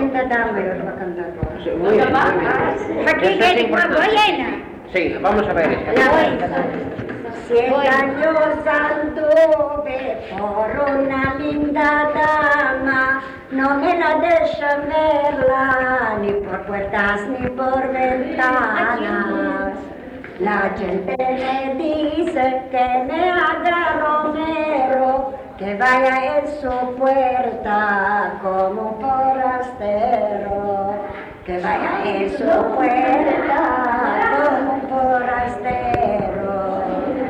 linda dama y os va a cantar ahora. Sí, muy bien, muy bien. Aquí Eso es que importante. llena. Sí, vamos a ver esta. Ya voy. 100 años anduve por una linda dama, no me la dejan verla, ni por puertas ni por ventanas. La gente me dice que me haga romero, que vaya en su puerta como un forastero, que vaya en su puerta como un forastero.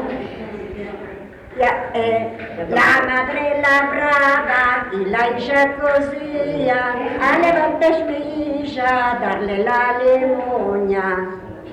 La madre labraba y la hija cosía, a levantar mi hija, darle la limuña.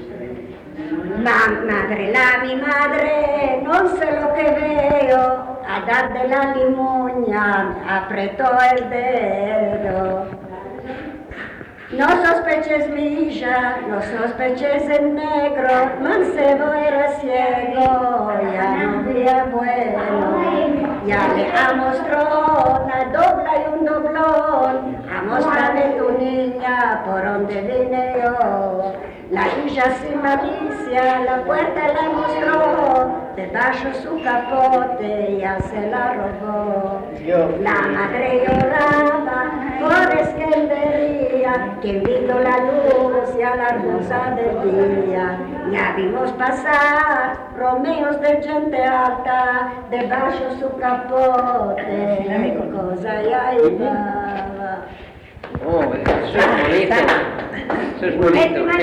Mi madre, no sé lo que veo, a dar de la limuña, apretó el dedo. No sospeches mi hija, no sospeches el negro, mancebo era ciego, ya no veía bueno. Ya le mostró una dobla y un doblón, mostrarme tu niña por donde vine yo. La hija sin malicia, la puerta la mostró, debajo su capote ya se la robó. La madre lloraba, por esquendería, que viendo la luz y a la hermosa del día. Ya vimos pasar Romeos de gente alta, debajo su capote, cosa ya iba. Oh, eso es bonito. Eso es bonito.